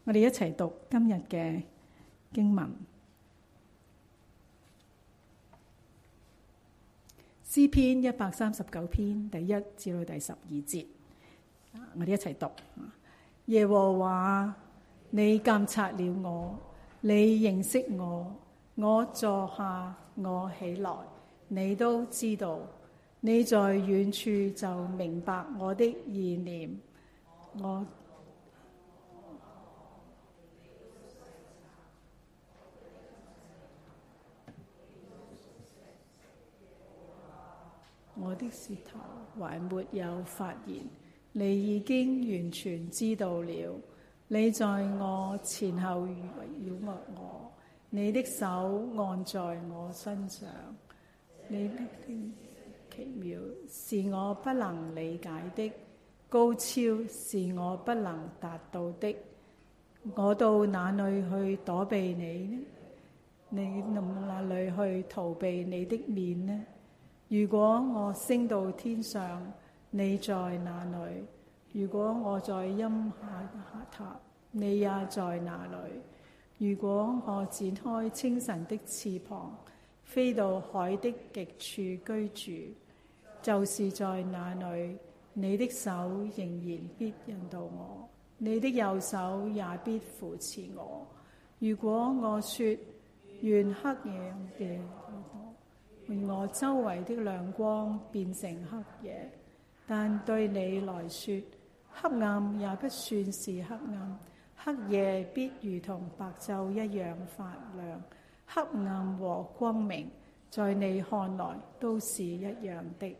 我哋一齊讀今日嘅經文，詩篇139篇第1至到第12節。我哋一齊讀。耶和華，你監察了我，你認識我，我坐下，我起來，你都知道。你在遠處就明白我的意念，我的舌頭還沒有發言，你已經完全知道了。你在我前後繞密我，你的手按在我身上，你的奇妙是我不能理解的，高超是我不能達到的。我到哪裏去躲避你呢？你到哪裏去逃避你的面呢？如果我升到天上，你在哪裏？如果我在陰下塔，你也在哪裏？如果我展開清晨的翅膀，飛到海的極處居住，就是在那裏，你的手仍然必引導我，你的右手也必扶持我。如果我說願黑夜嘅願我周圍的亮光變成黑夜，但對你來說，黑暗也不算是黑暗，黑夜必如同白晝一樣發亮。黑暗和光明在你看來都是一樣的。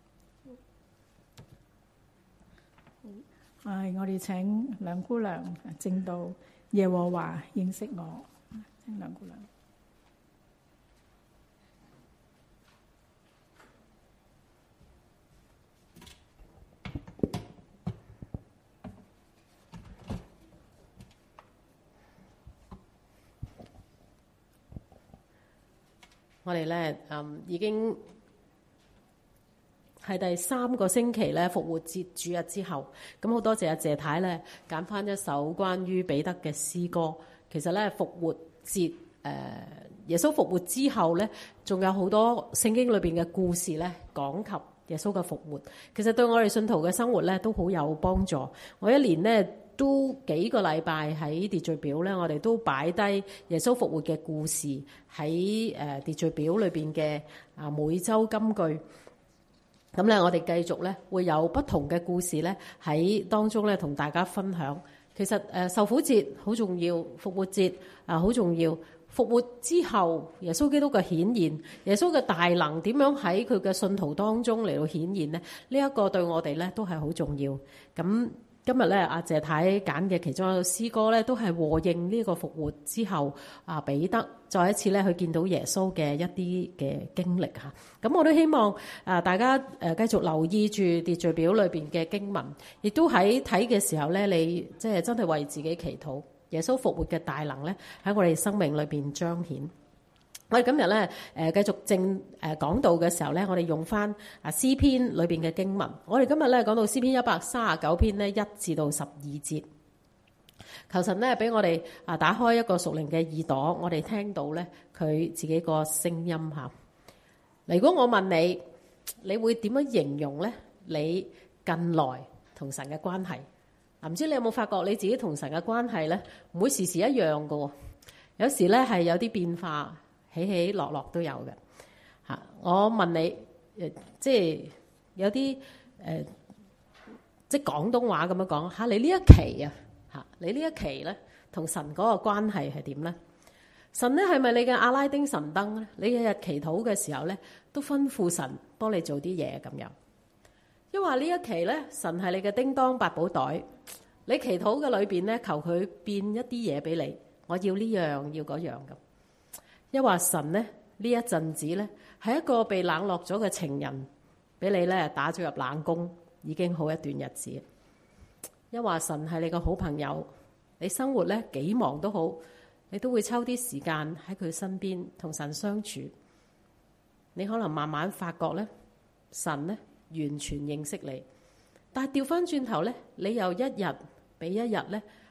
我哋請梁姑娘證道耶和華認識我。請梁姑娘。 我哋咧已經係第3個星期咧復活節主日之後，咁好多謝阿謝太咧揀翻一首關於彼得嘅詩歌。其實咧復活節耶穌復活之後咧，仲有好多聖經裏邊嘅故事咧講及耶穌嘅復活。其實對我哋信徒嘅生活咧都好有幫助。我一年咧都幾個禮拜喺秩序表咧，我哋都擺低耶穌復活嘅故事喺秩序表裏邊嘅每週金句。咁咧，我哋繼續咧會有不同嘅故事咧喺當中咧同大家分享。其實受苦節好重要，復活節好重要。復活之後，耶穌基督嘅顯現，耶穌嘅大能點樣喺佢嘅信徒當中嚟到顯現呢？呢一個對我哋咧都係好重要。咁今日咧，阿謝太揀嘅其中一個詩歌咧，都係和應呢個復活之後，彼得再一次咧去見到耶穌嘅一啲嘅經歷嚇。咁我都希望大家繼續留意住秩序表裏邊嘅經文，亦都喺睇嘅時候咧，你即係真係為自己祈禱，耶穌復活嘅大能咧喺我哋生命裏邊彰顯。我哋今日咧繼續講道嘅時候咧，我哋用翻詩篇裏邊嘅經文。我哋今日咧講到詩篇139篇咧1至到12節。求神咧俾我哋打開一個屬靈嘅耳朵，我哋聽到咧佢自己個聲音嚇。如果我問你，你會點樣形容咧你近來同神嘅關係？唔知你有冇發覺你自己同神嘅關係咧唔會時時一樣㗎喎，有時咧係有啲變化。起起落落都有嘅嚇。我問你即係有啲即係廣東話咁樣講嚇，你呢一期啊嚇，你呢一期咧同神嗰個關係係點咧？神咧係咪你嘅阿拉丁神燈咧？你日日祈禱嘅時候咧，都吩咐神幫你做啲嘢咁樣。因為呢一期咧，神係你嘅叮當八寶袋，你祈禱嘅裏邊咧，求佢變一啲嘢俾你，我要呢樣要嗰樣咁。一話神咧呢一陣子咧係一個被冷落咗嘅情人，俾你咧打咗入冷宮，已經好一段日子。一話神係你個好朋友，你生活咧幾忙都好，你都會抽啲時間喺佢身邊同神相處。你可能慢慢發覺咧，神咧完全認識你，但係調翻轉頭咧，你又一日比一日咧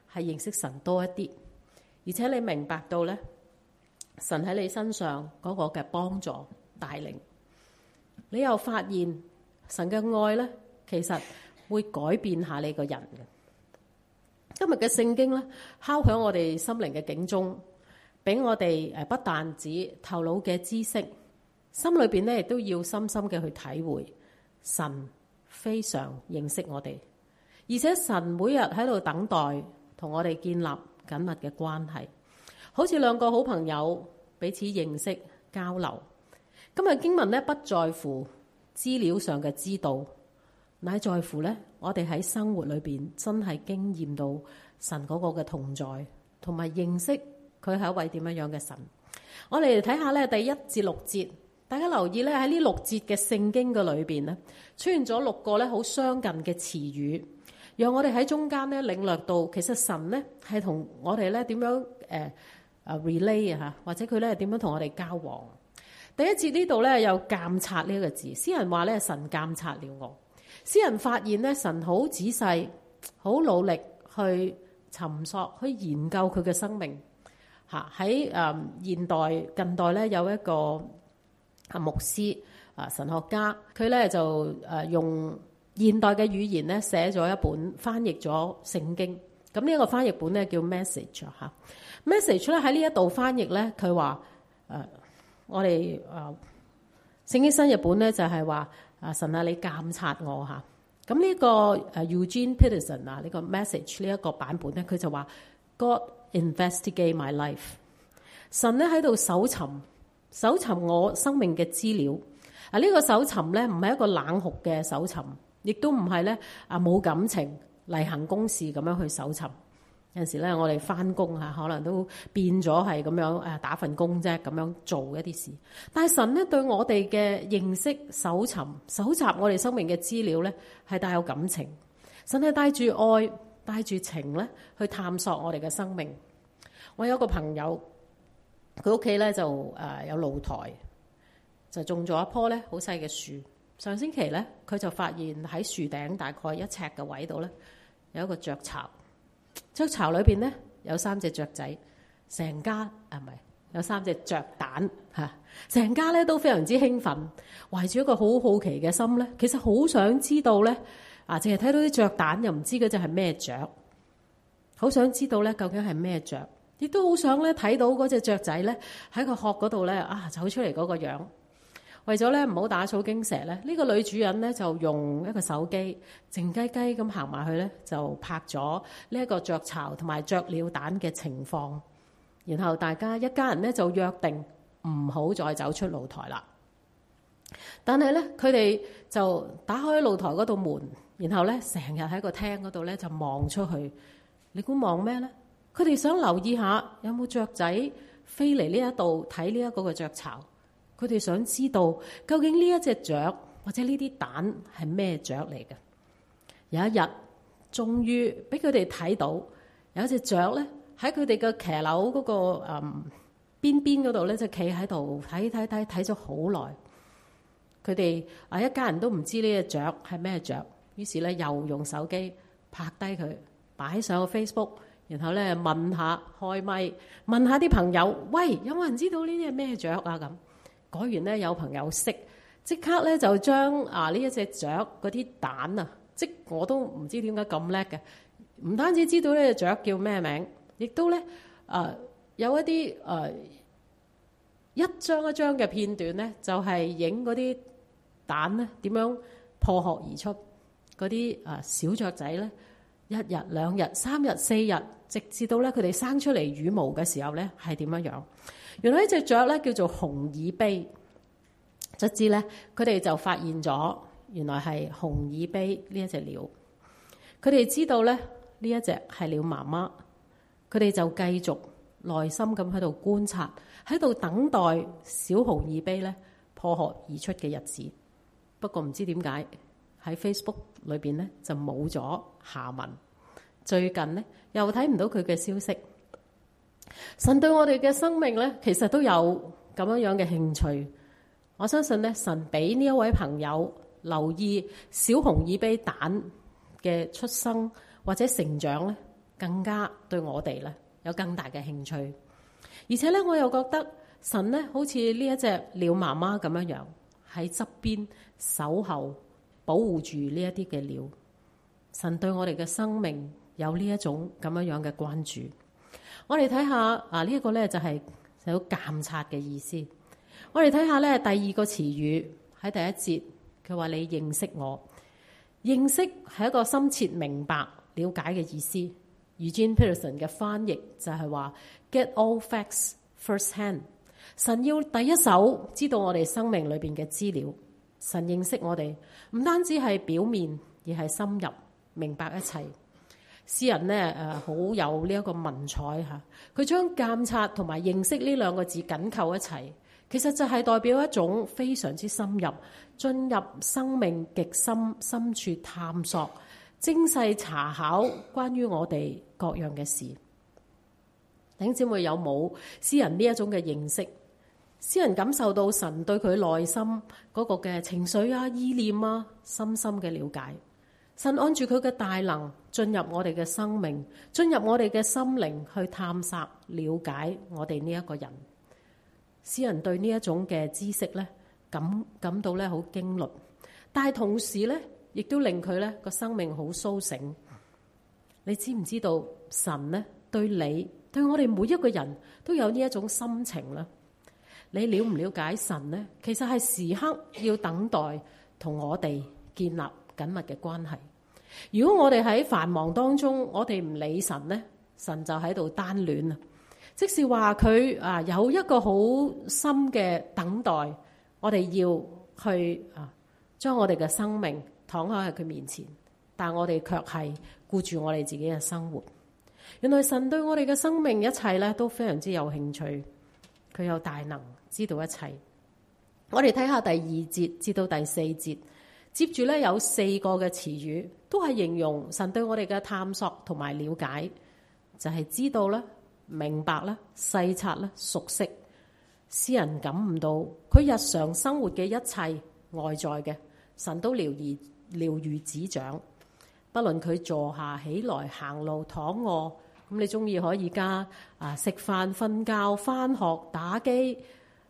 係認識神多一啲，而且你明白到咧，神喺你身上嗰個嘅幫助帶領，你又發現神嘅愛咧，其實會改變下你個人嘅。今日嘅聖經咧，敲響我哋心靈嘅警鐘，俾我哋不但止頭腦嘅知識，心裏邊咧亦都要深深嘅去體會神非常認識我哋，而且神每日喺度等待同我哋建立緊密嘅關係，好似兩個好朋友彼此認識交流。今日經文咧，不在乎資料上嘅知道，乃在乎咧我哋喺生活裏邊真係經驗到神嗰個嘅同在，同埋認識佢係一位點樣樣嘅神。我哋嚟睇下咧第1至6節，大家留意咧喺呢6節嘅聖經嘅裏邊咧，出現咗6個咧好相近嘅詞語，讓我哋喺中間咧領略到其實神咧係同我哋咧點樣relate 啊，或者佢咧點樣同我哋交往。第一節呢度咧有監察呢一個字，詩人話咧神監察了我。詩人發現咧神好仔細、好努力去尋索、去研究佢嘅生命。喺現代近代咧有一個牧師神學家，佢咧就用現代嘅語言咧寫咗一本翻譯咗聖經。咁呢一個翻譯本咧叫 Message 嚇。Message 咧喺呢一度翻譯咧，佢話我哋聖經新譯本咧就係話神啊，你監察我嚇。咁呢個Eugene Peterson 呢個 Message 呢一個版本咧，佢就話 God investigate my life。神咧喺度搜尋我生命嘅資料。呢個搜尋咧唔係一個冷酷嘅搜尋，亦都唔係咧冇感情例行公事咁樣去搜尋。有陣時咧，我哋翻工可能都變咗係咁樣打份工啫，咁樣做一啲事。但係神咧對我哋嘅認識、搜集我哋生命嘅資料咧，係帶有感情。神係帶住愛、帶住情咧去探索我哋嘅生命。我有個朋友，佢屋企咧就有露台，就種咗一棵咧好細嘅樹。上星期咧，佢就發現喺樹頂大概1尺嘅位度咧，有一個雀巢。雀巢裏邊咧有3隻雀仔，成家唔係有3隻雀蛋嚇，成家咧都非常之興奮，懷住一個好好奇嘅心咧，其實好想知道咧淨係睇到啲雀蛋又唔知嗰隻係咩雀，好想知道咧究竟係咩雀，亦都好想咧睇到嗰隻雀仔咧喺個殼嗰度咧走出嚟嗰個樣。為咗咧唔好打草驚蛇咧，呢個女主人咧就用一個手機靜雞雞咁行埋去咧，就拍咗呢一個雀巢同埋雀鳥蛋嘅情況。然後大家一家人咧就約定唔好再走出露台啦。但係咧佢哋就打開露台嗰度門，然後咧成日喺個廳嗰度咧就望出去。你估望咩咧？佢哋想留意下有冇雀仔飛嚟呢一度睇呢一個嘅雀巢。佢哋想知道究竟呢一隻雀或者呢啲蛋係咩雀嚟嘅？有一日，終於俾佢哋睇到有一隻雀咧喺佢哋嘅騎樓嗰個邊邊嗰度咧，就企喺度睇咗好耐。佢哋一家人都唔知呢隻雀係咩雀，於是咧又用手機拍低佢，擺上個 Facebook， 然後咧問下開咪，問下啲朋友，喂，有冇人知道呢啲係咩雀啊？咁果然咧有朋友識，即刻咧就將呢一隻雀嗰啲蛋即我都唔知點解咁叻嘅，唔單止知道呢隻雀叫咩名，亦都咧有一啲一張一張嘅片段咧，就係影嗰啲蛋咧點樣破殼而出，嗰啲小雀仔咧1日、2日、3日、4日，直至到咧佢哋生出嚟羽毛嘅時候咧係點樣樣。原來呢隻雀咧叫做紅耳鵯，卒之咧佢哋就發現咗，原來係紅耳鵯呢一隻鳥。佢哋知道咧呢一隻係鳥媽媽，佢哋就繼續耐心咁喺度觀察，喺度等待小紅耳鵯咧破殼而出嘅日子。不過唔知點解喺 Facebook 裏邊咧就冇咗下文，最近咧又睇唔到佢嘅消息。神對我哋嘅生命咧，其實都有咁樣嘅興趣。我相信咧，神俾呢一位朋友留意小紅耳鵯蛋嘅出生或者成長咧， 更加對我哋咧有更大嘅興趣。而且咧，我又覺得神咧好似呢一隻鳥媽媽咁樣喺側邊守候保護住呢一啲嘅鳥。神對我哋嘅生命有呢一種咁樣嘅關注。我哋睇下呢一個咧就係有監察嘅意思。我哋睇下咧第二個詞語喺第一節，佢話你認識我。認識係一個深切明白了解嘅意思。Eugene Peterson 嘅翻譯就係話 get all facts first hand。神要第一手知道我哋生命裏邊嘅資料。神認識我哋唔單止係表面，而係深入明白一切。詩人呢好有呢一個文采嚇，佢將監察同埋認識呢兩個字緊扣一齊，其實就係代表一種非常之深入，進入生命極深處探索、精細查考關於我哋各樣嘅事。弟兄姊妹，有冇詩人呢一種嘅認識？詩人感受到神對佢內心嗰個嘅情緒啊、意念啊，深深嘅了解。神按住佢嘅大能進入我哋嘅生命，進入我哋嘅心靈去探索、了解我哋呢一個人。詩人對呢一種嘅知識咧感到咧好驚慄，但係同時咧亦都令佢咧個生命好甦醒。你知唔知道神咧對你、對我哋每一個人都有呢一種心情咧？你了唔了解神咧？其實係時刻要等待同我哋建立緊密嘅關係。如果我哋喺繁忙當中，我哋唔理神咧，神就喺度單戀啊！即是話佢有一個好深嘅等待，我哋要去將我哋嘅生命躺喺佢面前，但我哋卻係顧住我哋自己嘅生活。原來神對我哋嘅生命一切咧都非常之有興趣，佢有大能知道一切。我哋睇下第2節至到第4節，接住咧有4個嘅詞語，都係形容神對我哋嘅探索同埋了解，就係知道啦、明白啦、細察啦、熟悉。詩人感悟到佢日常生活嘅一切外在嘅，神都了如指掌。不論佢坐下、起來、行路、躺臥，咁你中意可以加食飯、瞓覺、返學、打機、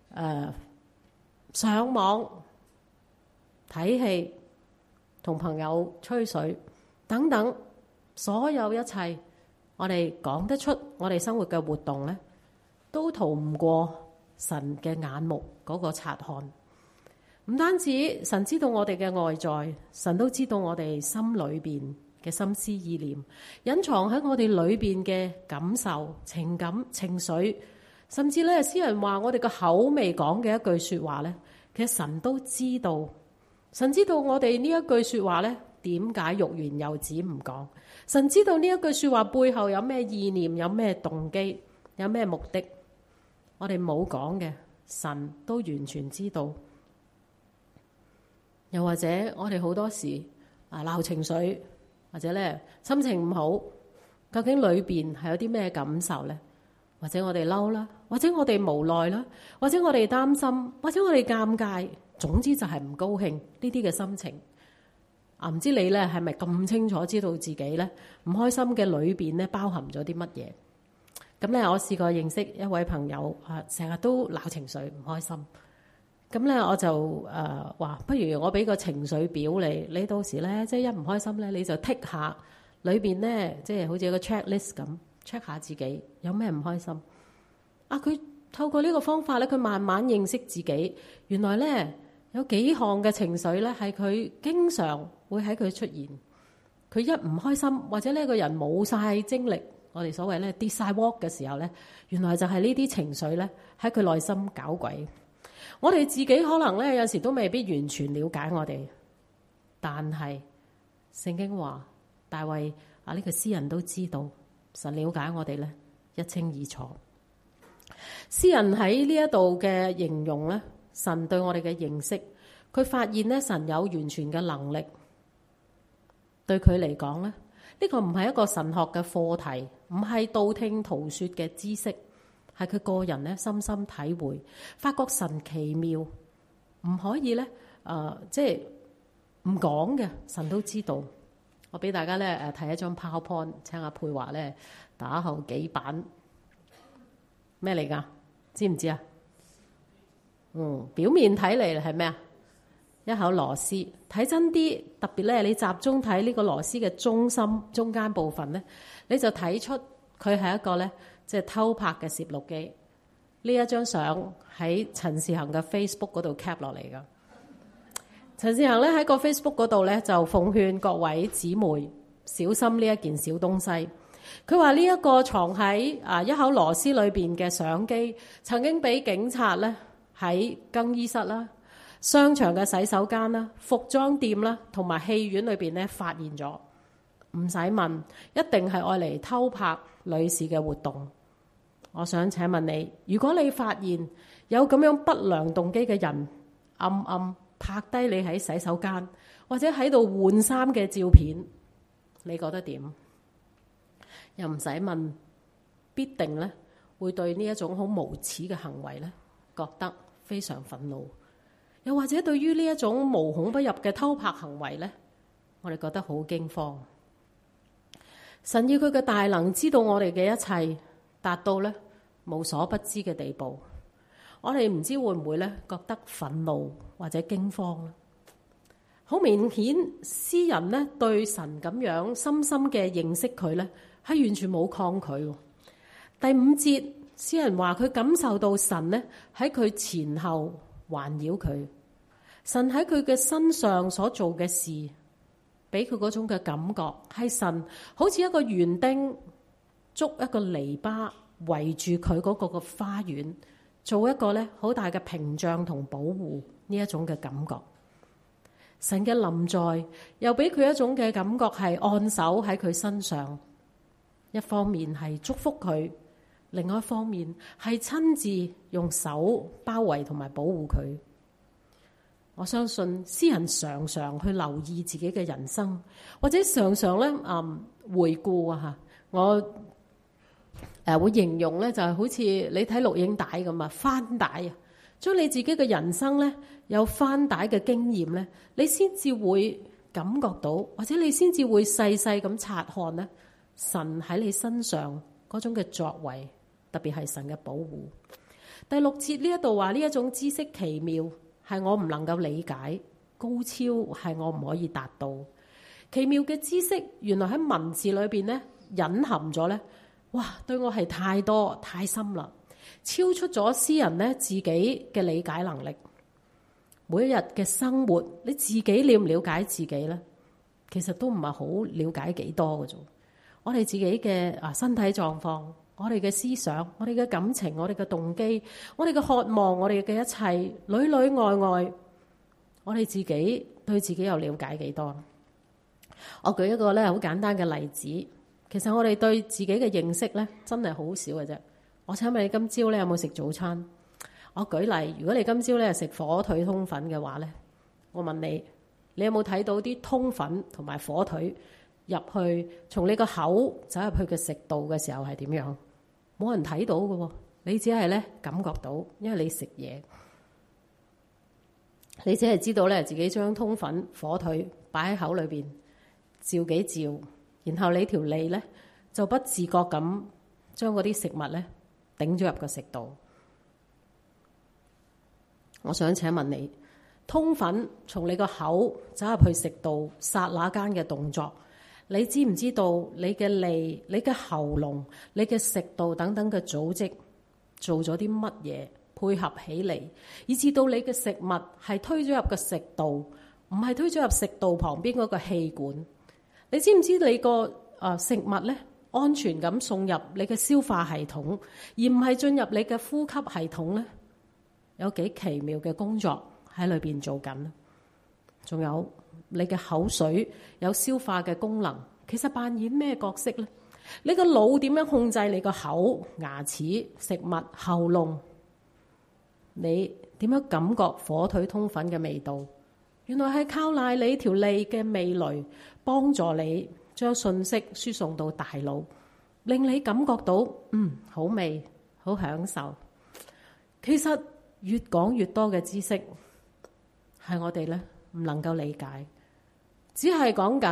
上網、睇戲、同朋友吹水等等，所有一切我哋講得出，我哋生活嘅活動咧，都逃唔過神嘅眼目嗰個察看。唔單止神知道我哋嘅外在，神都知道我哋心裏邊嘅心思意念，隱藏喺我哋裏邊嘅感受、情感、情緒，甚至咧，詩人話我哋個口未講嘅一句說話咧，其實神都知道。神知道我哋呢一句說話咧，點解欲言又止唔講？神知道呢一句說話背後有咩意念，有咩動機，有咩目的，我哋冇講嘅，神都完全知道。又或者我哋好多時鬧情緒，或者咧心情唔好，究竟裏邊係有啲咩感受咧？或者我哋嬲啦，或者我哋無奈啦，或者我哋擔心，或者我哋尷尬，總之就係唔高興呢啲嘅心情。唔知你咧係咪咁清楚知道自己咧唔開心嘅裏邊咧包含咗啲乜嘢？咁咧我試過認識一位朋友成日都鬧情緒唔開心。咁咧我就話，不如我俾個情緒表你，你到時咧即係一唔開心咧，你就剔下裏邊咧，即係好似一個 checklist 咁 check 下自己有咩唔開心。佢透過呢個方法咧，佢慢慢認識自己，原來咧有幾項嘅情緒咧係佢經常會喺佢出現。佢一唔開心或者呢個人冇晒精力，我哋所謂咧跌晒鑊嘅時候咧，原來就係呢啲情緒咧喺佢內心搞鬼。我哋自己可能咧有時都未必完全了解我哋，但係聖經話大衛呢個詩人都知道神了解我哋咧一清二楚。詩人喺呢一度嘅形容咧，神對我哋嘅認識，佢發現咧神有完全嘅能力。對佢嚟講咧，呢個唔係一個神學嘅課題，唔係道聽途說嘅知識。係佢個人咧深深體會，發覺神奇妙，唔可以咧即係唔講嘅，神都知道。 我俾大家咧睇一張 PowerPoint， 請阿佩華咧打後幾版咩嚟㗎？知唔知啊？表面睇嚟係咩啊？一口螺絲，睇真啲，特別咧你集中睇呢個螺絲嘅中心中間部分咧，你就睇出佢係一個咧即係偷拍嘅攝錄機。呢一張相喺陳士恒嘅 Facebook 嗰度 cap 落嚟㗎。陳士恒咧喺個 Facebook 嗰度咧就奉勸各位姊妹小心呢一件小東西。佢話呢一個藏喺一口螺絲裏邊嘅相機，曾經俾警察咧喺更衣室啦、商場嘅洗手間啦、服裝店啦同埋戲院裏邊咧發現咗。唔使問，一定係愛嚟偷拍女士嘅活動。我想請問你，如果你發現有咁樣不良動機嘅人暗暗拍低你喺洗手間或者喺度換衫嘅照片，你覺得點？又唔使問，必定咧會對呢一種好無恥嘅行為咧覺得非常憤怒，又或者對於呢一種無孔不入嘅偷拍行為咧，我哋覺得好驚慌。神要佢嘅大能知道我哋嘅一切，達到咧無所不知嘅地步，我哋唔知會唔會咧覺得憤怒或者驚慌咧？好明顯，詩人咧對神咁樣深深嘅認識佢咧，係完全冇抗拒。第5節，詩人話佢感受到神咧喺佢前後環繞佢，神喺佢嘅身上所做嘅事，俾佢嗰種嘅感覺係神好似一個園丁捉一個籬笆圍住佢嗰個嘅花園，做一個咧好大嘅屏障同保護，呢一種嘅感覺。神嘅臨在又俾佢一種嘅感覺係按手喺佢身上，一方面係祝福佢，另外一方面係親自用手包圍同埋保護佢。我相信詩人常常去留意自己嘅人生，或者常常咧回顧啊嚇。我會形容咧就係好似你睇錄影帶咁啊，翻帶啊，將你自己嘅人生咧有翻帶嘅經驗咧，你先至會感覺到，或者你先至會細細咁察看咧神喺你身上嗰種嘅作為，特別係神嘅保護。第6節呢一度話呢一種知識奇妙，係我唔能夠理解，高超係我唔可以達到。奇妙嘅知識原來喺文字裏邊咧隱含咗咧，哇！對我係太多太深啦，超出咗詩人咧自己嘅理解能力。每一日嘅生活，你自己了唔了解自己咧？其實都唔係好了解幾多嘅啫。我哋自己嘅身體狀況，我哋嘅思想，我哋嘅感情，我哋嘅動機，我哋嘅渴望，我哋嘅一切裏裏外外，我哋自己對自己又了解幾多？我舉一個咧好簡單嘅例子，其實我哋對自己嘅認識咧真係好少嘅啫。我請問你今朝咧有冇食早餐？我舉例，如果你今朝咧食火腿通粉嘅話咧，我問你，你有冇睇到啲通粉同埋火腿入去，從你個口走入去嘅食道嘅時候係點樣？冇人睇到嘅喎，你只係咧感覺到，因為你食嘢，你只係知道咧自己將通粉、火腿擺喺口裏邊，照幾照，然後你條脷咧就不自覺咁將嗰啲食物咧頂咗入個食道。我想請問你，通粉從你個口走入去食道，剎那間嘅動作，你知唔知道你嘅脷、你嘅喉嚨、你嘅食道等等嘅組織做咗啲乜嘢配合起嚟，以至到你嘅食物係推咗入個食道，唔係推咗入食道旁邊嗰個氣管？你知唔知你個食物咧安全咁送入你嘅消化系統，而唔係進入你嘅呼吸系統咧？有幾奇妙嘅工作喺裏邊做緊。仲有你嘅口水有消化嘅功能，其實扮演咩角色呢？你個腦點樣控制你個口、牙齒、食物、喉嚨？你點樣感覺火腿通粉嘅味道？原來係靠賴你條脷嘅味蕾幫助你將信息輸送到大腦，令你感覺到好味、好享受。其實越講越多嘅知識，係我哋咧唔能夠理解，只係講緊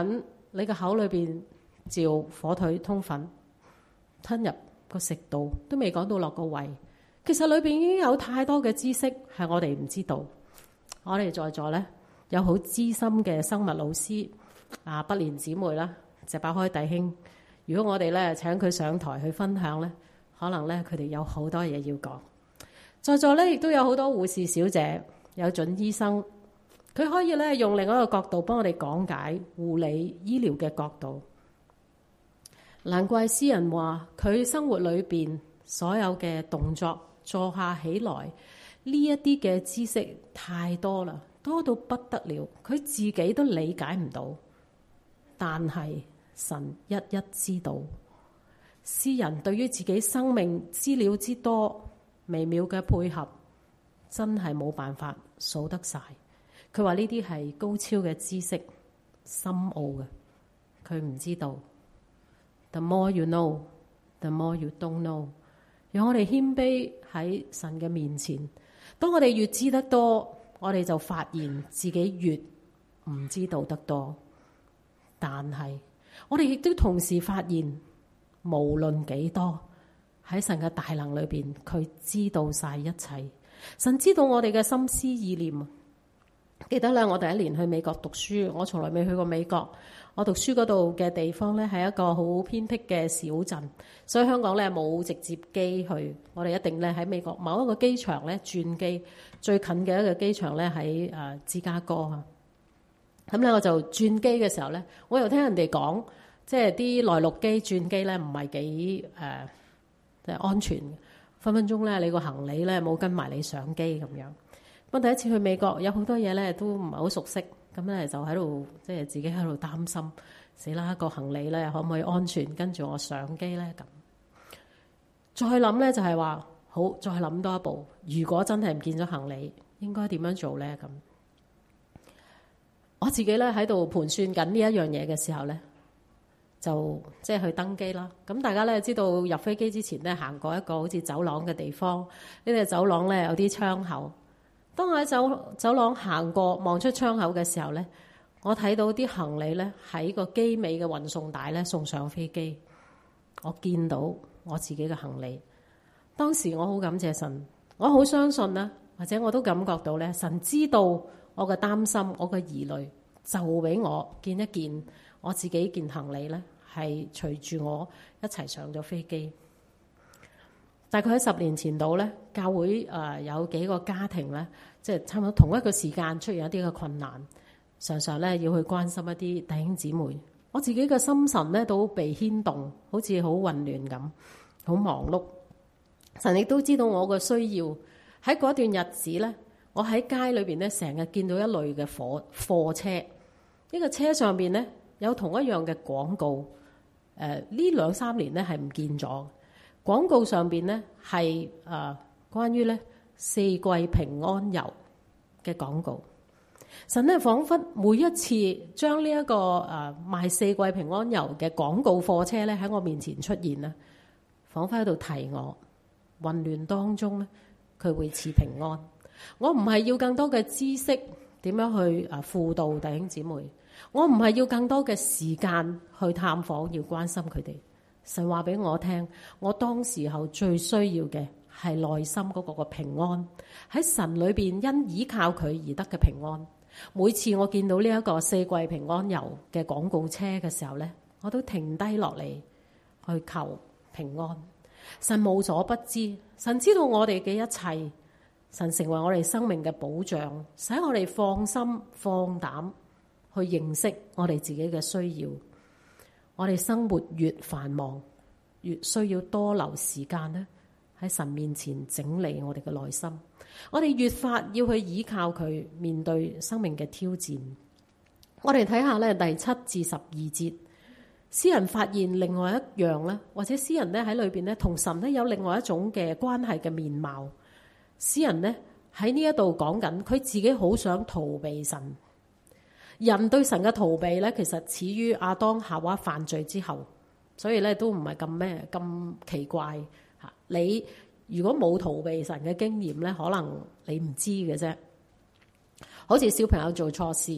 你個口裏邊照火腿通粉吞入個食道，都未講到落個胃。其實裏邊已經有太多嘅知識係我哋唔知道。我哋在座咧有好資深嘅生物老師啊，不連姊妹啦，謝百開弟兄。如果我哋咧請佢上台去分享咧，可能咧佢哋有好多嘢要講。在座咧亦都有好多護士小姐，有準醫生，佢可以咧用另一個角度幫我哋講解護理醫療嘅角度。難怪詩人話佢生活裏邊所有嘅動作，坐下起來呢一啲嘅知識太多啦，多到不得了，佢自己都理解唔到。但係神一一知道。詩人對於自己生命資料之多，微妙嘅配合，真係冇辦法數得晒。佢話呢啲係高超嘅知識，深奧嘅，佢唔知道。The more you know, the more you don't know。讓我哋謙卑喺神嘅面前。當我哋越知得多，我哋就發現自己越唔知道得多。但係我哋亦都同時發現，無論幾多喺神嘅大能裏邊，佢知道晒一切。神知道我哋嘅心思意念。記得咧，我第一年去美國讀書，我從來未去過美國。我讀書嗰度嘅地方咧係一個好偏僻嘅小鎮，所以香港咧冇直接機去。我哋一定咧喺美國某一個機場咧轉機，最近嘅一個機場咧喺芝加哥啊。咁咧我就轉機嘅時候咧，我又聽人哋講，即係啲內陸機轉機咧唔係幾即係安全，分分鐘咧你個行李咧冇跟埋你上機咁樣。我第一次去美國，有好多嘢咧都唔係好熟悉，咁咧就喺度即係自己喺度擔心，死啦個行李咧可唔可以安全跟住我上機咧咁。再諗咧就係話好，再諗多一步，如果真係唔見咗行李，應該點樣做咧咁？我自己咧喺度盤算緊呢一樣嘢嘅時候咧，就即係去登機啦。咁大家咧知道入飛機之前咧行過一個好似走廊嘅地方，呢個走廊咧有啲窗口。當我喺走廊行過望出窗口嘅時候咧，我睇到啲行李咧喺個機尾嘅運送帶咧送上飛機。我見到我自己嘅行李，當時我好感謝神，我好相信啦，或者我都感覺到咧，神知道我嘅擔心，我嘅疑慮，就俾我見一見我自己件行李咧係隨住我一齊上咗飛機。大概喺10年前度咧，教會有幾個家庭咧，即係差唔多同一個時間出現一啲嘅困難，常常咧要去關心一啲弟兄姊妹。我自己嘅心神咧都被牽動，好似好混亂咁，好忙碌。神亦都知道我嘅需要。喺嗰段日子咧，我喺街裏邊咧成日見到一類嘅貨車，呢個車上邊咧有同一樣嘅廣告。呢2-3年咧係唔見咗。廣告上邊咧係關於咧四季平安油嘅廣告。神咧彷彿每一次將呢一個賣四季平安油嘅廣告貨車咧喺我面前出現啦，彷彿喺度提我混亂當中咧佢會賜平安。我唔係要更多嘅知識點樣去輔導弟兄姊妹，我唔係要更多嘅時間去探訪要關心佢哋。神話俾我聽，我當時候最需要嘅係內心嗰個平安，喺神裏邊因倚靠佢而得嘅平安。每次我見到呢一個四季平安油嘅廣告車嘅時候咧，我都停低落嚟去求平安。神無所不知，神知道我哋嘅一切，神成為我哋生命嘅保障，使我哋放心放膽去認識我哋自己嘅需要。我哋生活越繁忙，越需要多留時間咧喺神面前整理我哋嘅內心。我哋越發要去依靠佢面對生命嘅挑戰。我哋睇下咧第7至12節，詩人發現另外一樣咧，或者詩人咧喺裏邊咧同神咧有另外一種嘅關係嘅面貌。詩人咧喺呢一度講緊佢自己好想逃避神。人對神嘅逃避咧，其實始於亞當夏娃犯罪之後，所以咧都唔係咁奇怪嚇。你如果冇逃避神嘅經驗咧，可能你唔知嘅啫。好似小朋友做錯事，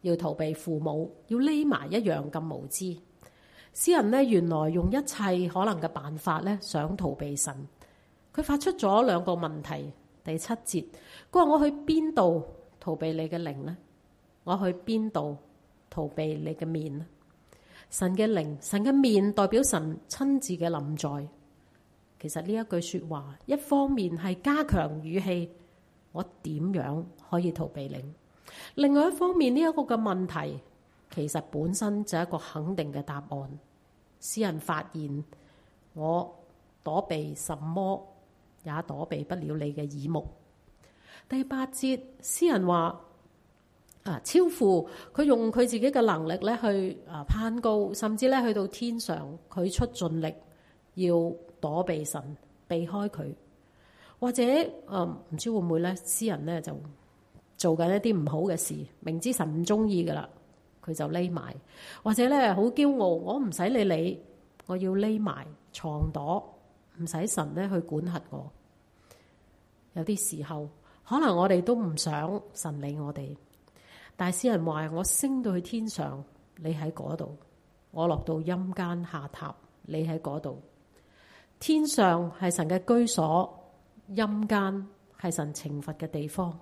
要逃避父母，要匿埋一樣咁無知。詩人呢，原來用一切可能嘅辦法呢，想逃避神。佢發出咗兩個問題。第7節，佢話：我去邊度逃避你嘅靈呢？我去邊度逃避你嘅面呢？神嘅靈、神嘅面代表神親自嘅臨在。其實呢一句說話，一方面係加強語氣，我點樣可以逃避你？另外一方面，呢一個嘅問題，其實本身就係一個肯定嘅答案。詩人發現，我躲避什麼，也躲避不了你嘅耳目。第8節，詩人話：超乎佢用佢自己嘅能力咧去攀高，甚至咧去到天上，佢出盡力要躲避神，避開佢。或者唔知會唔會咧，詩人咧就做緊一啲唔好嘅事，明知神唔中意噶啦，佢就匿埋，或者咧好驕傲，我唔使理你，我要匿埋藏躲，唔使神咧去管轄我。有啲時候可能我哋都唔想神理我哋，但係詩人話：我升到去天上，你喺嗰度；我落到陰間下榻，你喺嗰度。天上係神嘅居所，陰間係神懲罰嘅地方。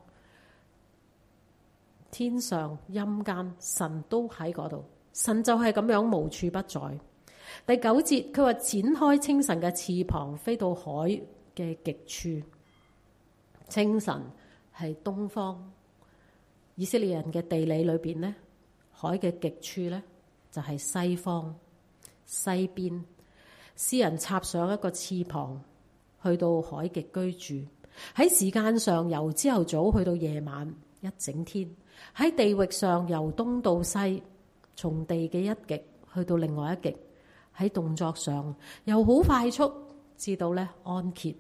天上陰間，神都喺嗰度，神就係咁樣無處不在。第9節，佢話展開清晨嘅翅膀，飛到海嘅極處。清晨係東方，以色列人嘅地理裏邊呢，海嘅極處呢就係西方西邊。詩人插上一個翅膀，去到海極居住。喺時間上由朝頭早去到夜晚一整天。喺地域上由東到西，從地嘅一極去到另外一極。喺動作上又好快速，至到咧安歇。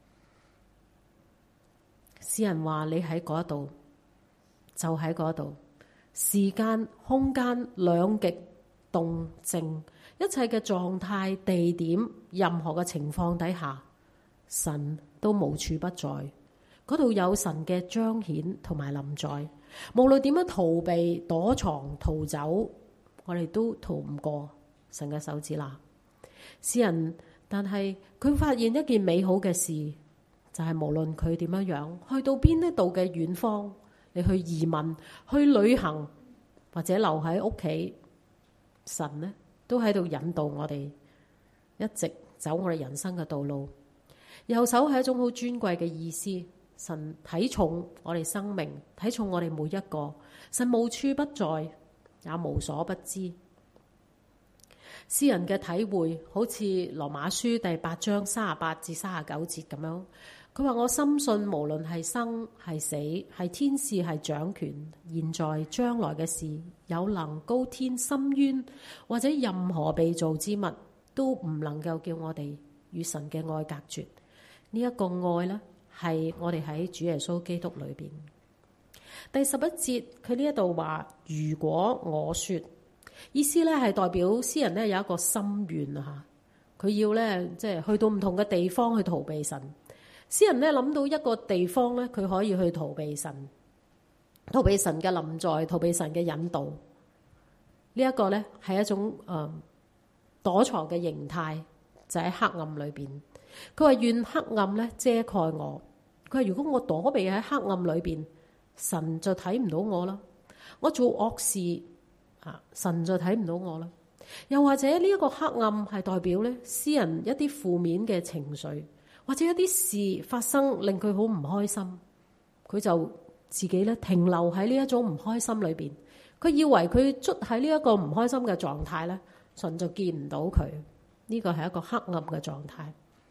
詩人話：你喺嗰度，就喺嗰度。時間、空間兩極動靜，一切嘅狀態、地點、任何嘅情況底下，神都無處不在。嗰度有神嘅彰顯同埋臨在。無論點樣逃避、躲藏、逃走，我哋都逃唔過神嘅手指啦。詩人，但係佢發現一件美好嘅事，就係無論佢點樣樣，去到邊一度嘅遠方，你去移民、去旅行或者留喺屋企，神呢都喺度引導我哋一直走我哋人生嘅道路。右手係一種好尊貴嘅意思。神睇重我哋生命，睇重我哋每一個。神無處不在，也無所不知。詩人嘅體會好似羅馬書第8章38至39節咁樣。佢話：我深信無論係生係死，係天使係掌權，現在將來嘅事，有能高天深淵，或者任何被造之物，都唔能夠叫我哋與神嘅愛隔絕。呢一個愛呢，係我哋喺主耶穌基督裏邊。第11節，佢呢一度話：如果我說，意思咧係代表詩人咧有一個心願啊，佢要咧即係去到唔同嘅地方去逃避神。詩人咧諗到一個地方咧，佢可以去逃避神，逃避神嘅臨在，逃避神嘅引導。呢一個咧係一種躲藏嘅形態，就喺黑暗裏邊。佢話：願黑暗咧遮蓋我。佢話：如果我躲避喺黑暗裏邊，神就睇唔到我啦。我做惡事神就睇唔到我啦。又或者呢一個黑暗係代表咧詩人一啲負面嘅情緒，或者一啲事發生令佢好唔開心，佢就自己咧停留喺呢一種唔開心裏邊。佢以為佢捽喺呢一個唔開心嘅狀態咧，神就見唔到佢。呢個係一個黑暗嘅狀態。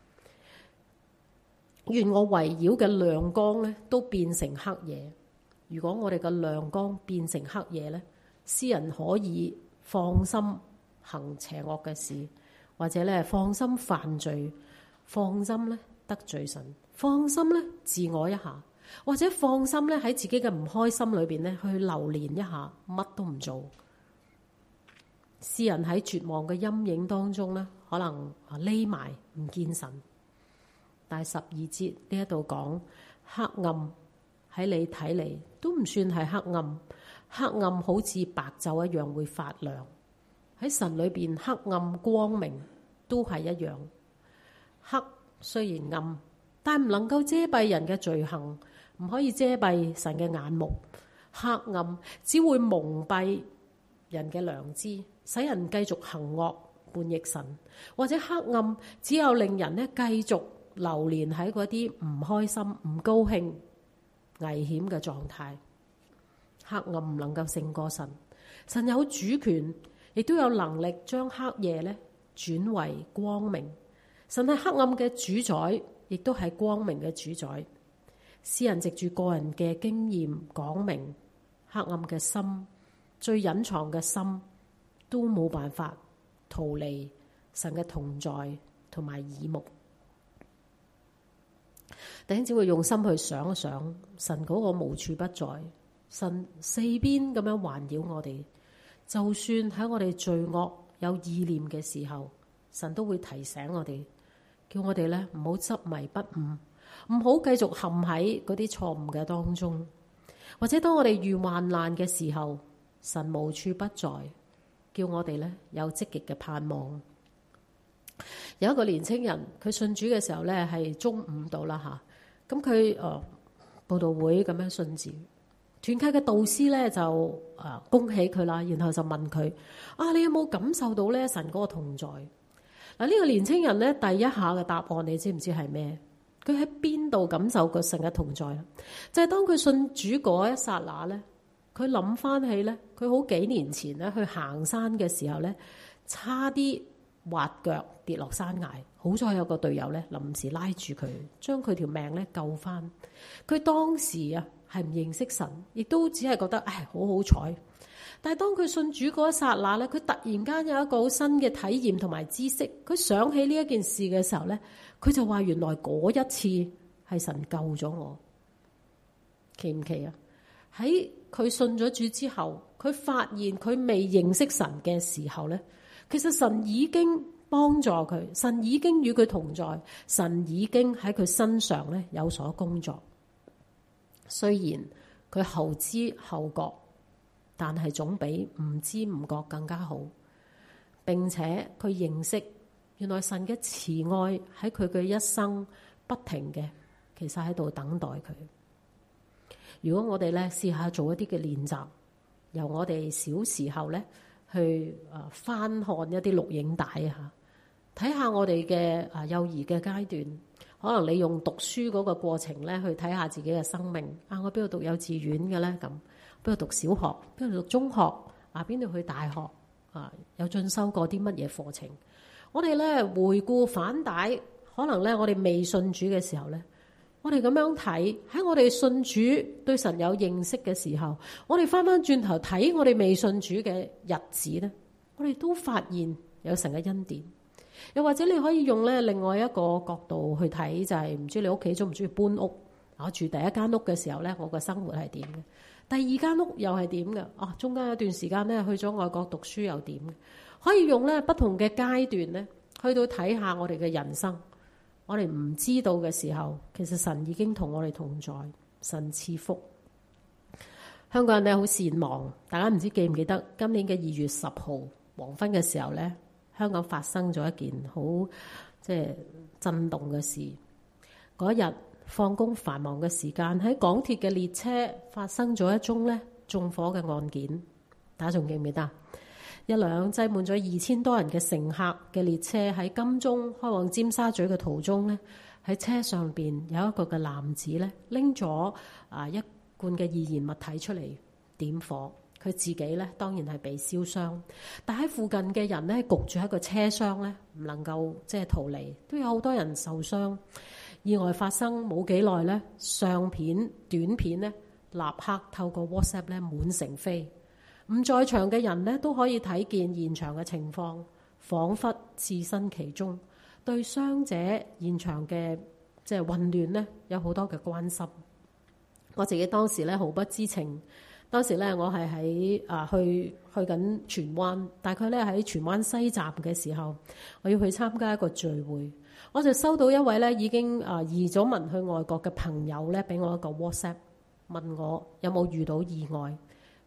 願我圍繞嘅亮光咧都變成黑夜。如果我哋嘅亮光變成黑夜咧，詩人可以放心行邪惡嘅事，或者咧放心犯罪，放心咧得罪神，放心咧自我一下，或者放心咧喺自己嘅唔開心裏邊咧去流連一下，乜都唔做。詩人喺絕望嘅陰影當中咧，可能匿埋唔見神。但係12節呢一度講黑暗喺你睇嚟都唔算係黑暗， 黑暗好似白晝一樣會發亮。喺神裏邊，黑暗光明都係一樣。黑雖然暗，但唔能夠遮蔽人嘅罪行，唔可以遮蔽神嘅眼目。黑暗只會蒙蔽人嘅良知，使人繼續行惡，叛逆神。或者黑暗只有令人咧繼續流連喺嗰啲唔開心、唔高興、危險嘅狀態。黑暗唔能夠勝過神，神有主權，亦都有能力將黑夜咧轉為光明。神係黑暗嘅主宰，亦都係光明嘅主宰。詩人藉住個人嘅經驗講明，黑暗嘅心、最隱藏嘅心，都冇辦法逃離神嘅同在同埋耳目。弟兄姊妹用心去想一想，神嗰個無處不在，神四邊咁樣環繞我哋。就算喺我哋罪惡有意念嘅時候，神都會提醒我哋，叫我哋咧唔好執迷不悟，唔好繼續陷喺嗰啲錯誤嘅當中。或者當我哋遇患難嘅時候，神無處不在，叫我哋咧有積極嘅盼望。有一個年青人，佢信主嘅時候咧係中午到啦吓，咁佢佈道會咁樣信主，團契嘅導師咧就恭喜佢啦，然後就問佢你有冇感受到咧神嗰個同在？嗱，呢個年青人咧第一下嘅答案，你知唔知係咩？佢喺邊度感受過神嘅同在？就係當佢信主嗰一剎那咧，佢諗翻起咧，佢好幾年前咧去行山嘅時候咧，差啲滑腳跌落山崖，好彩有個隊友咧臨時拉住佢，將佢條命咧救翻。佢當時係唔認識神，亦都只係覺得好好彩。但係當佢信主嗰一剎那咧，佢突然間有一個好新嘅體驗同埋知識。佢想起呢一件事嘅時候咧，佢就話原來嗰一次係神救咗我。奇唔奇啊？喺佢信咗主之後，佢發現佢未認識神嘅時候咧，其實神已經幫助佢，神已經與佢同在，神已經喺佢身上咧有所工作。雖然佢後知後覺，但係總比唔知唔覺更加好。並且佢認識原來神嘅慈愛喺佢嘅一生不停嘅，其實喺度等待佢。如果我哋咧試下做一啲嘅練習，由我哋小時候咧去翻看一啲錄影帶睇下我哋嘅幼兒嘅階段，可能你用讀書嗰個過程咧去睇下自己嘅生命。我邊度讀幼稚園嘅咧？咁邊度讀小學？邊度讀中學？邊度去大學？有進修過啲乜嘢課程？我哋咧回顧反帶，可能咧我哋未信主嘅時候咧，我哋咁樣睇，喺我哋信主對神有認識嘅時候，我哋翻翻轉頭睇我哋未信主嘅日子咧，我哋都發現有神嘅恩典。又或者你可以用咧另外一個角度去睇，就係唔知你屋企中唔中意搬屋？我住第一間屋嘅時候咧，我個生活係點嘅？第二間屋又係點嘅？中間有一段時間咧去咗外國讀書又點嘅？可以用咧不同嘅階段咧去到睇下我哋嘅人生。我哋唔知道嘅時候，其實神已經同我哋同在，神賜福。香港人咧好善忘，大家唔知記唔記得今年嘅2月10號黃昏嘅時候咧，香港發生咗一件好震動嘅事。嗰日放工繁忙嘅時間，喺港鐵嘅列車發生咗一宗咧縱火嘅案件。大家仲記唔記得？一輛擠滿咗2000多人嘅乘客嘅列車喺金鐘開往尖沙咀嘅途中咧，喺車上邊有一個嘅男子咧拎咗一罐嘅易燃物體出嚟點火，佢自己咧當然係被燒傷，但喺附近嘅人咧焗住喺個車廂咧唔能夠逃離，都有好多人受傷。意外發生冇幾耐咧，相片短片咧立刻透過 WhatsApp 咧滿城飛。唔在場嘅人咧都可以睇見現場嘅情況，彷彿置身其中，對傷者現場嘅混亂咧有好多嘅關心。我自己當時咧毫不知情，當時咧我係喺去緊荃灣，大概咧喺荃灣西站嘅時候，我要去參加一個聚會，我就收到一位咧已經移咗民去外國嘅朋友咧俾我一個 WhatsApp， 問我有冇遇到意外。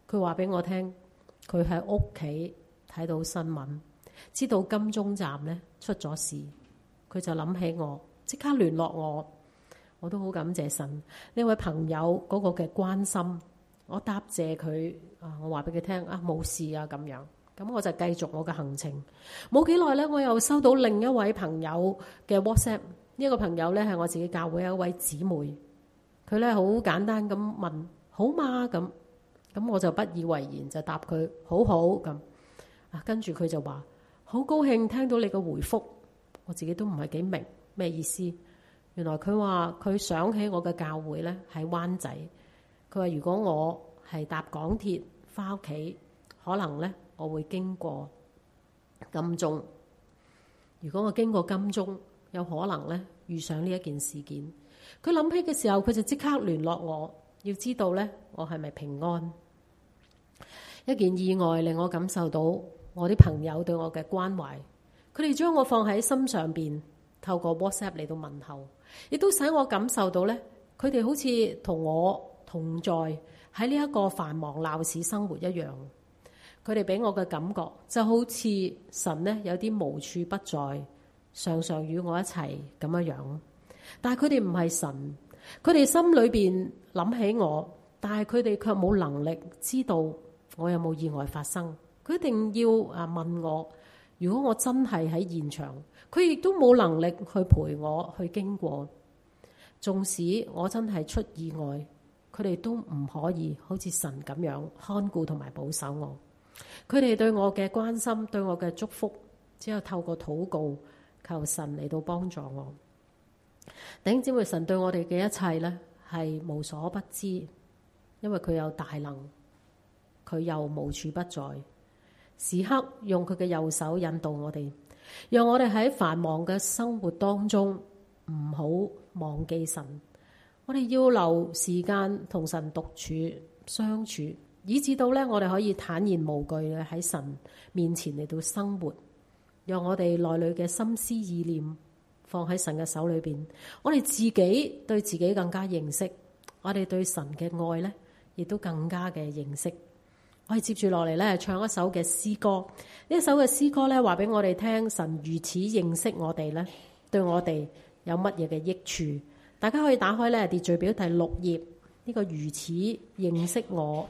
佢話俾我聽，佢喺屋企睇到新聞，知道金鐘站咧出咗事，佢就諗起我，即刻聯絡我。我都好感謝神呢位朋友嗰個嘅關心，我答謝佢啊！我話俾佢聽啊，冇事啊咁樣。咁我就繼續我嘅行程。冇幾耐咧，我又收到另一位朋友嘅 WhatsApp。呢個朋友咧係我自己教會一位姊妹，佢咧好簡單咁問好嗎？咁我就不以為然，就答佢好好咁啊。跟住佢就話好高興聽到你嘅回覆，我自己都唔係幾明咩意思。原來佢話佢想起我嘅教會咧喺灣仔，佢話如果我係搭港鐵翻屋企，可能咧我會經過金鐘。如果我經過金鐘，有可能咧遇上呢一件事件。佢諗起嘅時候，佢就即刻聯絡我，要知道咧我係咪平安。一件意外令我感受到我啲朋友對我嘅關懷，佢哋將我放喺心上邊，透過 WhatsApp 嚟到問候，亦都使我感受到咧，佢哋好似同我同在喺呢一個繁忙鬧市生活一樣。佢哋俾我嘅感覺就好似神咧有啲無處不在，常常與我一齊咁樣樣。但係佢哋唔係神，佢哋心裏邊諗起我，但係佢哋卻冇能力知道我有冇意外發生。佢一定要問我，如果我真係喺現場，佢亦都冇能力去陪我去經過。縱使我真係出意外，佢哋都唔可以好似神咁樣看顧同埋保守我。佢哋對我嘅關心，對我嘅祝福，只有透過禱告求神嚟到幫助我。弟兄姊妹，神對我哋嘅一切呢係無所不知，因為佢有大能，佢又無處不在，時刻用佢嘅右手引導我哋，讓我哋喺繁忙嘅生活當中唔好忘記神。我哋要留時間同神獨處相處，以至到呢我哋可以坦然無懼嘅喺神面前嚟到生活，讓我哋內裏嘅心思意念放喺神嘅手裏邊，我哋自己對自己更加認識，我哋對神嘅愛呢亦都更加嘅認識。我哋接住落嚟呢唱一首嘅詩歌，呢一首嘅詩歌呢話俾我哋聽，神如此認識我哋呢，對我哋有乜嘢嘅益處？大家可以打開呢秩序表第6頁，呢個如此認識我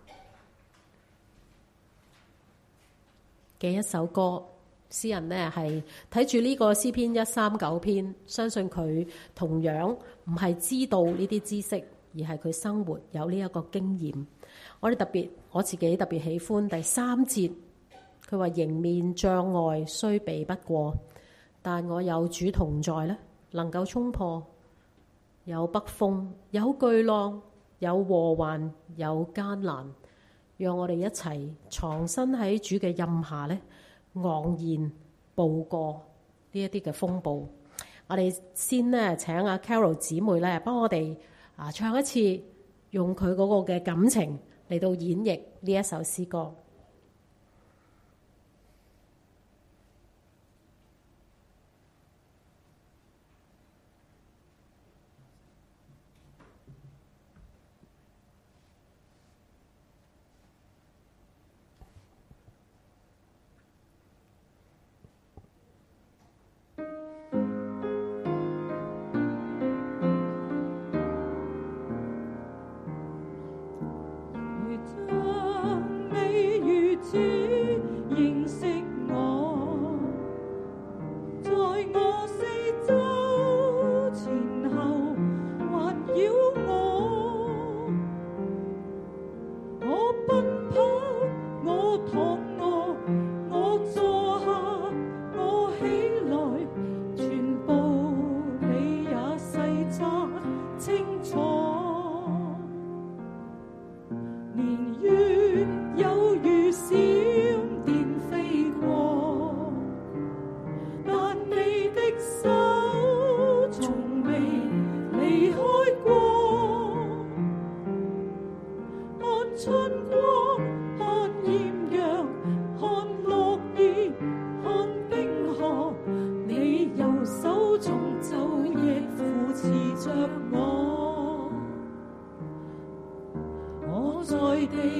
嘅一首歌。詩人呢係睇住呢個詩篇139篇，相信佢同樣唔係知道呢啲知識，而係佢生活有呢一個經驗。我自己特別喜歡第3節，佢話迎面障礙雖避不過，但我有主同在呢，能夠衝破。有北風，有巨浪，有禍患，有艱難，讓我哋一齊藏身喺主嘅蔭下呢，昂然步過呢一啲嘅風暴。我哋先呢請阿 Carol 姊妹呢幫我哋唱一次，用佢嗰個嘅感情嚟到演繹呢一首詩歌。 你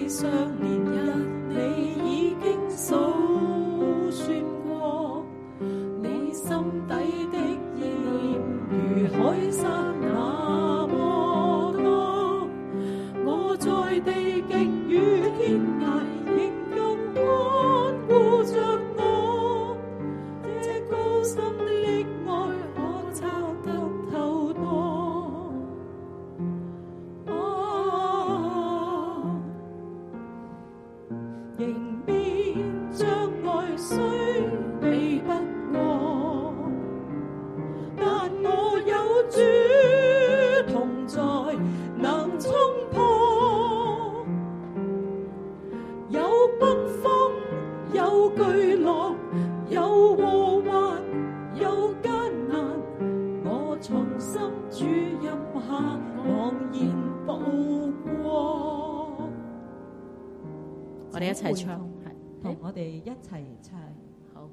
地上年日，你已經數算過，你心底的意念如海沙那麼多。我在地極與天涯，仍舊看顧着我，這高深的愛可測得透多。迎面障礙雖避不過，但我有主同在，能衝破。有北風，有巨浪，有禍患，有艱難，我藏心主蔭下，昂然步過。 我哋一齊唱， 同我哋一齊唱。 好。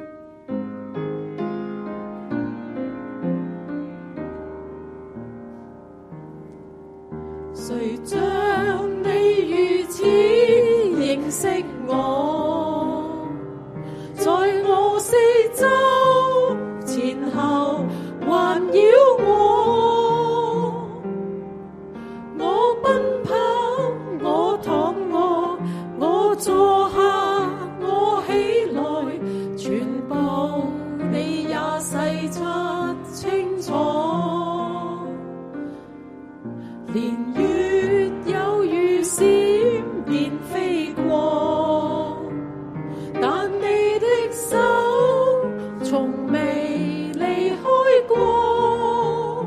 誰像你如此認識我，在我四周前後環繞我，我奔跑，我躺臥，我坐下，我起來，全部你也細察清楚。連月有如閃電飛過，但你的手從未離開過。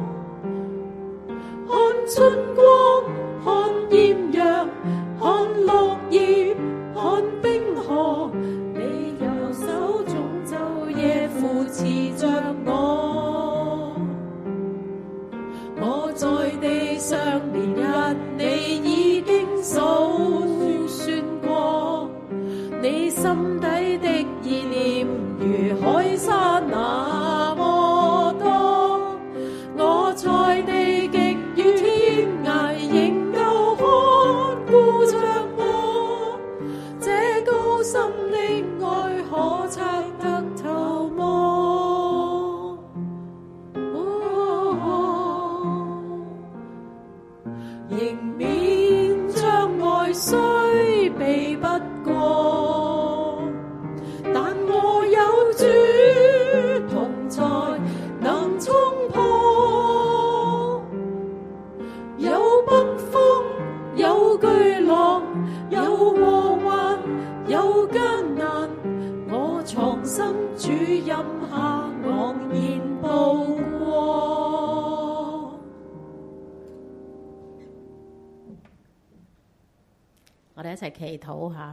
看春光，看豔陽，看綠葉，看冰河，你右手中晝夜扶持着我。我在地上年日，你已經數算過，你心底的意念如海沙那麼多。我在地極與天涯，仍舊看顧着我，這高深的愛可測得透麼？迎面障礙雖避不過，但我有主同在，能衝破。有北風，有巨浪，有禍患，有艱難，我藏身主蔭下，昂然步過。 我哋一齊祈禱下，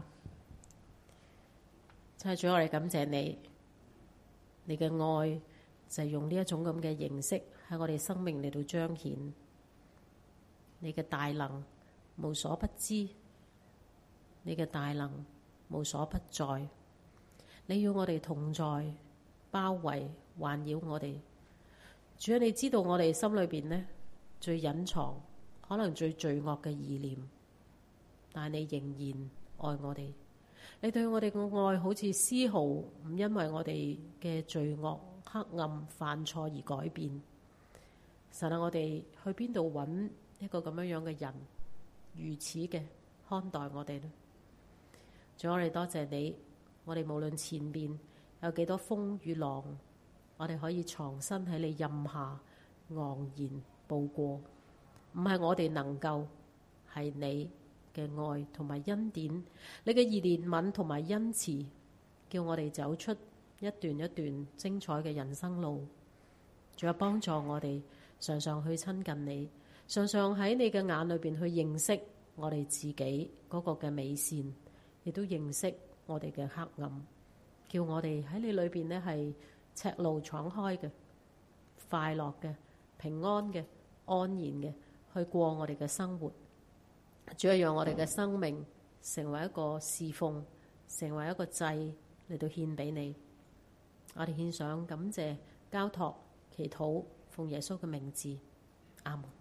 真係主，我哋感謝你，你嘅愛就係用呢一種咁嘅形式喺我哋生命嚟到彰顯你嘅大能，無所不知，你嘅大能無所不在，你與我哋同在，包圍環繞我哋。主啊，你知道我哋心裏邊呢最隱藏，可能最罪惡嘅意念。但你仍然愛我哋，你對我哋嘅愛好似絲毫唔因為我哋嘅罪惡、黑暗、犯錯而改變。神啊，我哋去邊度揾一個咁樣嘅人，如此嘅看待我哋呢？仲有我哋多謝你，我哋無論前面有幾多風與浪，我哋可以藏身喺你蔭下，昂然步過。唔係我哋能夠，係你嘅愛同埋恩典，你嘅憐憫同埋恩慈，叫我哋走出一段一段精彩嘅人生路。仲有幫助我哋常常去親近你，常常喺你嘅眼裏邊去認識我哋自己嗰個嘅美善，亦都認識我哋嘅黑暗，叫我哋喺你裏邊呢係赤露敞開嘅、快樂嘅、平安嘅、安然嘅去過我哋嘅生活。主要讓我哋嘅生命成為一個侍奉，成為一個祭嚟到獻俾你。我哋獻上感謝、交託、祈禱，奉耶穌嘅名字，阿門。